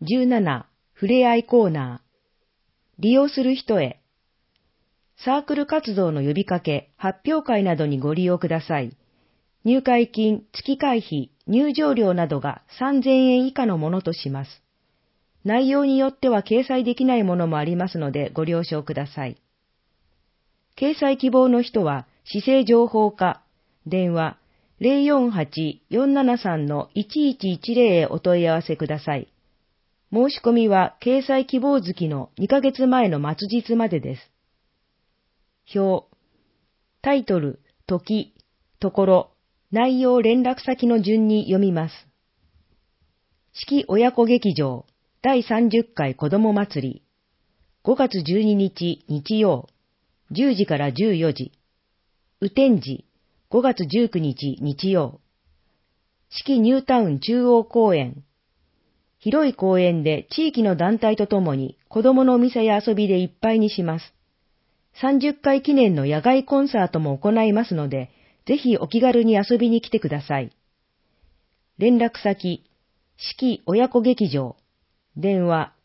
17、ふれあいコーナー。利用する人へ。サークル活動の呼びかけ、発表会などにご利用ください。入会金、月会費、入場料などが3000円以下のものとします。内容によっては掲載できないものもありますのでご了承ください。掲載希望の人は、市政情報課、電話 048-473-1110 へお問い合わせください。申し込みは掲載希望月の2ヶ月前の末日までです。表、タイトル、時、ところ、内容連絡先の順に読みます。四季親子劇場第30回子ども祭り5月12日日曜10時から14時雨天時5月19日日曜四季ニュータウン中央公園広い公園で地域の団体とともに子どものお店や遊びでいっぱいにします。30回記念の野外コンサートも行いますので、ぜひお気軽に遊びに来てください。連絡先、四季親子劇場、電話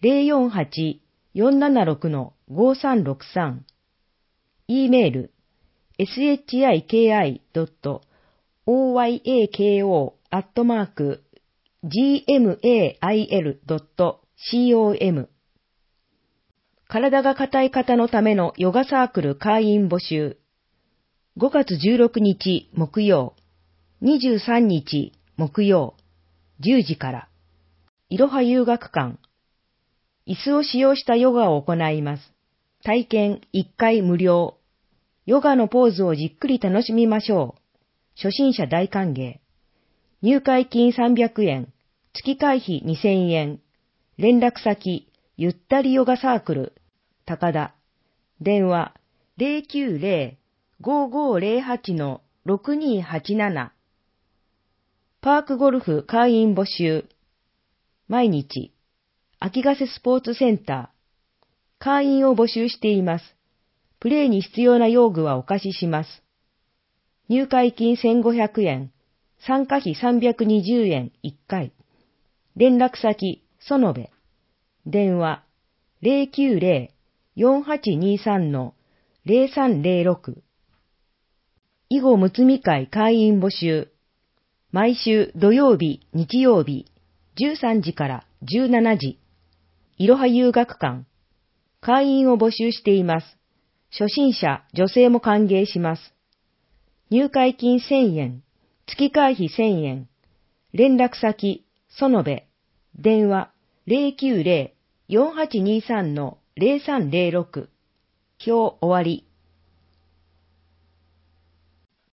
048-476-5363、e メール、shiki.oyako@gmail.com 体が硬い方のためのヨガサークル会員募集。5月16日木曜、23日木曜、10時から。いろは遊学館。椅子を使用したヨガを行います。体験1回無料。ヨガのポーズをじっくり楽しみましょう。初心者大歓迎。入会金300円。月会費2000円。連絡先、ゆったりヨガサークル、高田。電話、090-5508-6287。パークゴルフ会員募集。毎日、秋ヶ瀬スポーツセンター。会員を募集しています。プレーに必要な用具はお貸しします。入会金1500円。参加費320円1回。連絡先、園部。電話、090-4823-0306。囲碁むつみ会会員募集。毎週土曜日、日曜日、13時から17時。いろは遊学館。会員を募集しています。初心者、女性も歓迎します。入会金1000円。月会費1000円。連絡先、園部。電話、090-4823-0306。表終わり。